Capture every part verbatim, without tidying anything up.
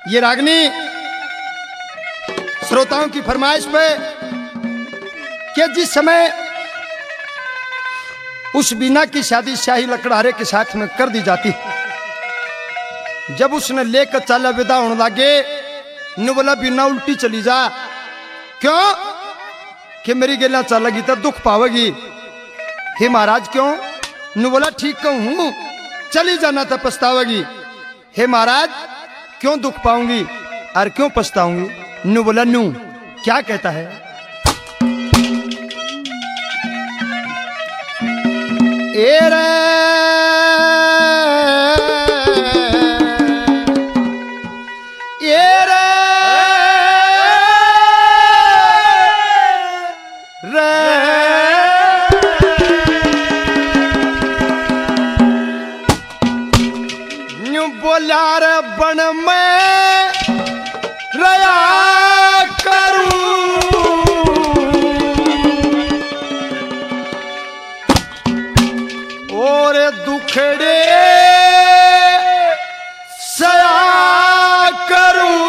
ये रागनी श्रोताओं की फरमाइश पे कि जिस समय उस बीना की शादी शाही लकड़हारे के साथ में कर दी जाती, जब उसने लेकर चाला विदा होने लगे, ने बोला बीना उल्टी चली जा। क्यों? कि मेरी गेला चलेगी तो दुख पावेगी। हे महाराज क्यों? ने बोला ठीक कहूं, चली जाना तो पछतावेगी। हे महाराज क्यों दुख पाऊंगी और क्यों पछताऊंगी? नु बोला नू क्या कहता है? ए रे ए रे रे न्यू बोला रे बन में रया करूं, और दुखड़े सया करूं।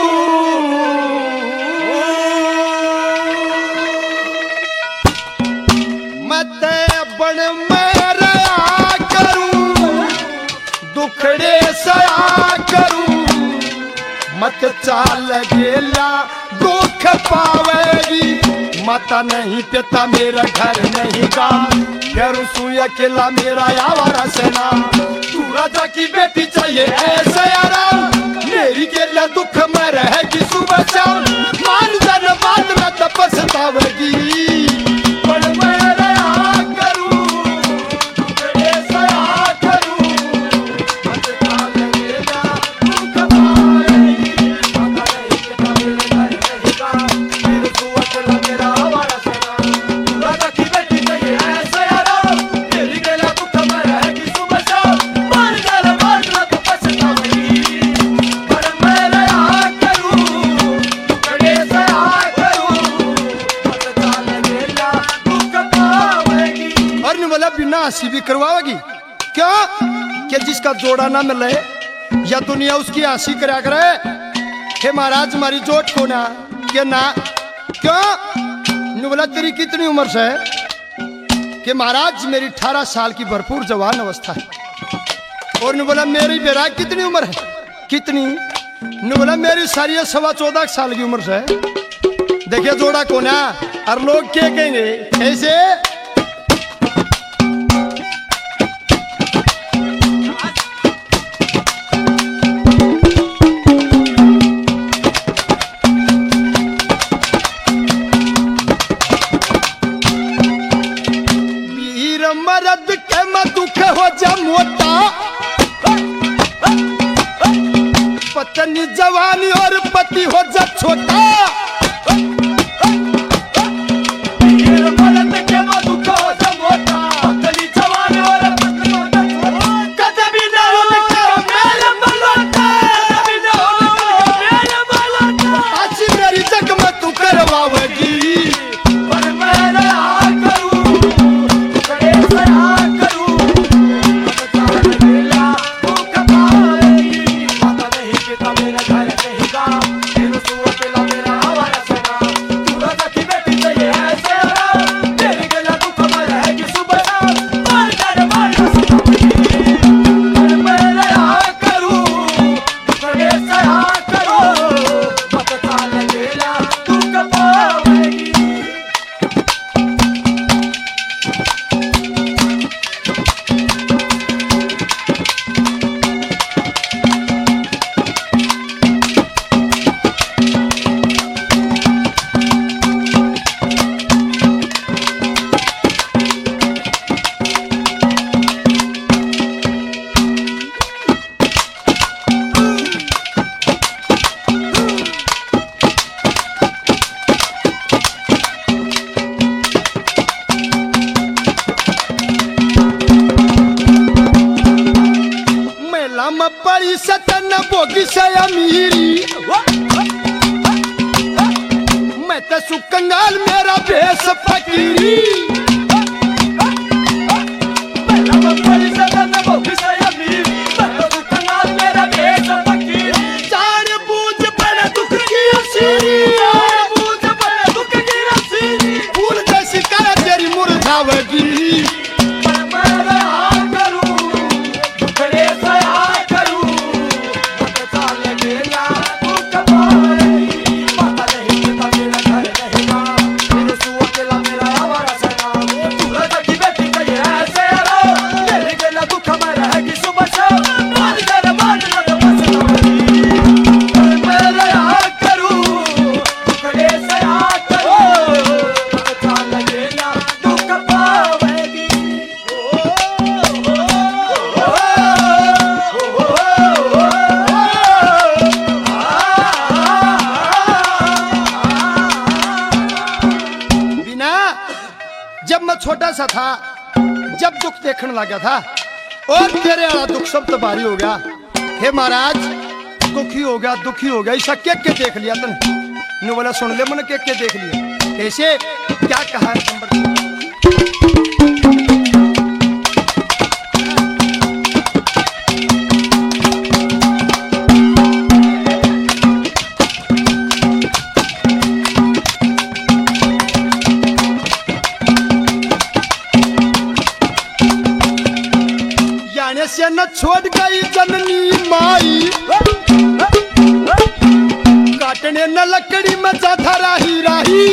मत बन में रया करूं, दुखड़े सया करूं। मत चाल गेला दुख पावेगी, माता नहीं पिता मेरा घर नहीं का, फिर सुई अकेला मेरा यावारा सेना। तू राजा की बेटी चाहिए ऐसे आराम, मेरी गेला दुख में रहेगी सुबह शाम। मान जन बात में तो पछतावेगी। हंसी भी करवाएगी। क्यों? कि जिसका जोड़ा ना मिले या दुनिया उसकी हंसी करा करे। हे महाराज हमारी जोट को ना कि ना। क्यों? ने बोला तेरी कितनी उम्र से है? कि महाराज मेरी अठारह साल की भरपूर जवान अवस्था है। और ने बोला मेरी बेरा कितनी उम्र है? कितनी? ने बोला मेरी सारी सवा चौदह साल की उम्र से है। देखिए जोड़ा को ना, और लोग क्या कहेंगे ऐसे? मरद के में दुख हो जा मोटा, पत्नी जवानी और पति हो जा छोटा। मरद के में दुख हो जा मोटा, पत्नी जवानी और पति हो जा छोटा। कभी ना हो मेरे बलोटा, कभी ना हो मेरे बलोटा। आज मेरी जग में तू करवावेगी। बड़ी सतन बोगी से अमीरी, मैं तो सुकंगाल मेरा भेष फकीरी। बड़ी सतन बोगी से अमीरी, मैं तो सुकंगाल मेरा भेष फकीरी। जान बूझ कैसा था जब दुख देखने लगा था और तेरे वाला दुख सब तो भारी हो गया। हे महाराज दुखी हो गया दुखी हो गया ऐसा के के देख लिया तन नु बोला सुन ले मन के के देख लिया कैसे क्या कहा नंबर से न छोड़ गई जननी माई काटने न लकड़ी में जाता राही राही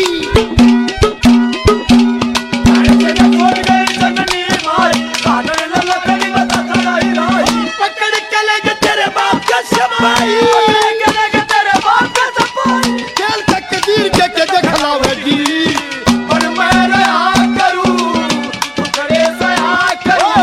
से न छोड़ गई जननी माई काटने न लकड़ी में जाता राही राही पकड़ के लेके तेरे बाप का सपाई पकड़ के लेके तेरे बाप का सपाई खेल तकदीर के के दिखलावेगी पर मैं रहा करूं तू करे सया करूं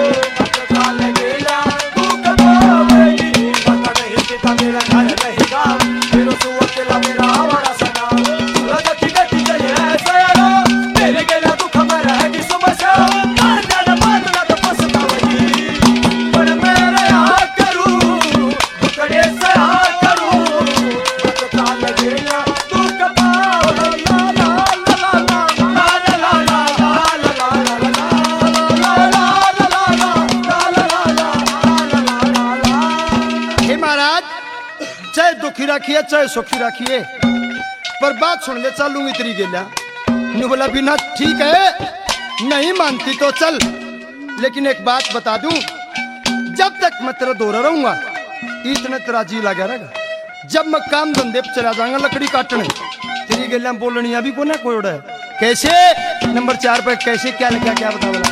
रखिए चाहे सुखी रखिए पर बात सुन ले चलूंगी तेरी गेला ने बोला बिना ठीक है नहीं मानती तो चल लेकिन एक बात बता दूं जब तक मैं तेरा दोहरा रहूंगा इतना तेरा जी लगा रहेगा जब मैं काम धंधे पे चला जाऊंगा लकड़ी काटने तेरी गेला बोलनी अभी को ना कोई उड़ा कैसे नंबर चार पे कैसे क्या लिखा क्या बता बोला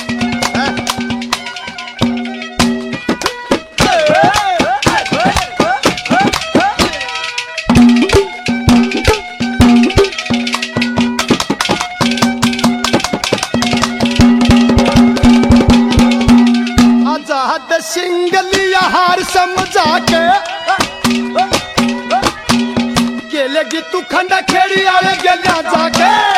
सिंगलिया हार समझा के के लगी तू खंडा खेड़ी आले गेलिया जाके